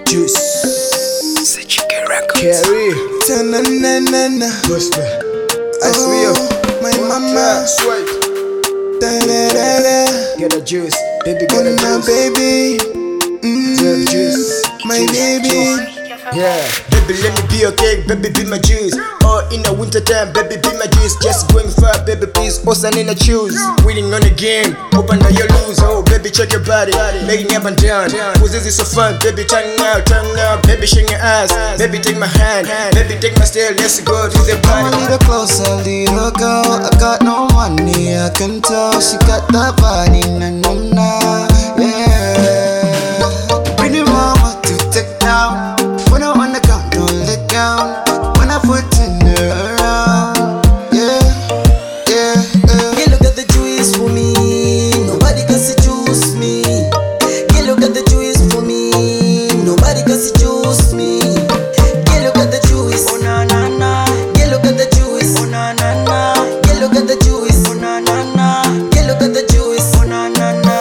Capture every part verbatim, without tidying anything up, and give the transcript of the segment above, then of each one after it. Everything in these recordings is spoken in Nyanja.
juice. Chicken records. Carry. Na na na na. Gospel. I swear. My mama. Sweat. Da da da da. Get a juice. Baby, get a My juice. baby. Get a juice. My baby. Yeah, baby, let me be your cake, baby, be my juice. Or in the winter time, baby, be my juice. Just going far, baby, please, also in the choose. Winning on the game, open now you lose. Oh, baby, check your body, making up and down. Cause this is so fun, baby, turn out, turn out. Baby, shake your ass, baby, take my hand, baby, take my stare, let's go to the Come a party. little closer, little girl. I got no money, I can tell. She got that body, na na na. Yeah. Bring your mama to take down. When I wanna come, don't let down. When I put in her around, yeah, yeah, yeah. Girl, look at the juice for me. Nobody can seduce me. Girl, look at the juice for me. Nobody can seduce me. Girl, look at the juice. Oh na na na. Girl, look at the juice. Oh na na na. Girl, look at the juice. Oh na na na. Girl, look at the juice. Oh na na na.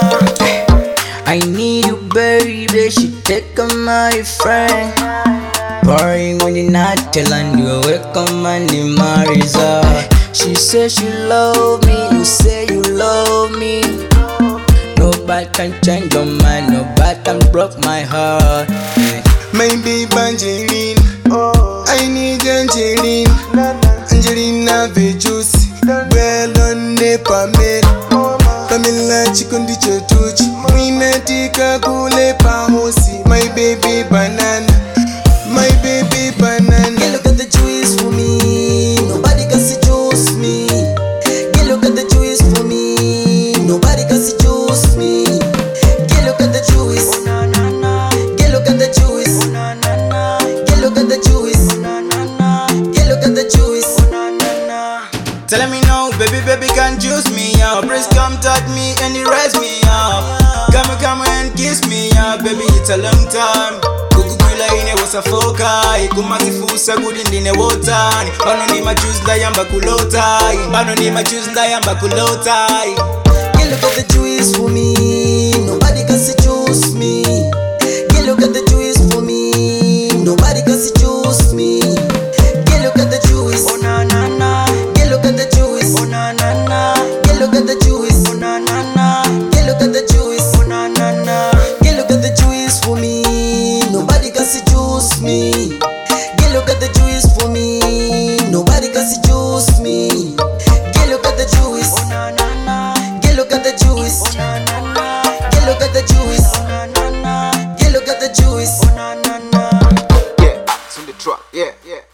I need you, baby. She take on my friend. Boring when you're not telling you welcome and the Marisa. She says she love me, you say you love me. Nobody can change your mind, nobody can break my heart. My baby Angeline, I need Angeline. Angelina the juice, well on the permit. Pamela chikundi chotuchi, minatika kule pahosi. My baby banana. My baby banana. Girl, look at the juice for me. Nobody can seduce me. Girl, look at the juice for me. Nobody can seduce me. Girl, look at the juice. Oh na na na. Girl, look at the juice. Oh na na na. Girl, look at the juice. Oh na na na. Girl, look at the juice. Oh na na na. Tell me now, baby, baby, can juice me up. Please come touch me and you raise me up. Come, come and kiss me up, baby. It's a long time. Ine wasafoka ikumasifusa gudi ndine wotani. Bano ni majuice ndayamba kulota. Bano ni majuice ndayamba kulota. Girl, look at the juice for me. Nobody can seduce me. Girl, look at the juice for me. Nobody can seduce me. Girl, look at the juice. Oh na na na. Girl, look at the juice. Oh na na na. Girl, look at the juice. Oh na na na. Girl, look at the juice. Oh na na na. Girl, look at the juice for me. Nobody can seduce me. Girl, look at the juice for me. Nobody can seduce me. Girl, look at the juice. Oh na na na. Girl, look at the juice. Oh na na na. Girl, look at the juice. Oh na na na. Girl, look at the juice. Oh na na na. Yeah, it's on the truck, yeah, yeah.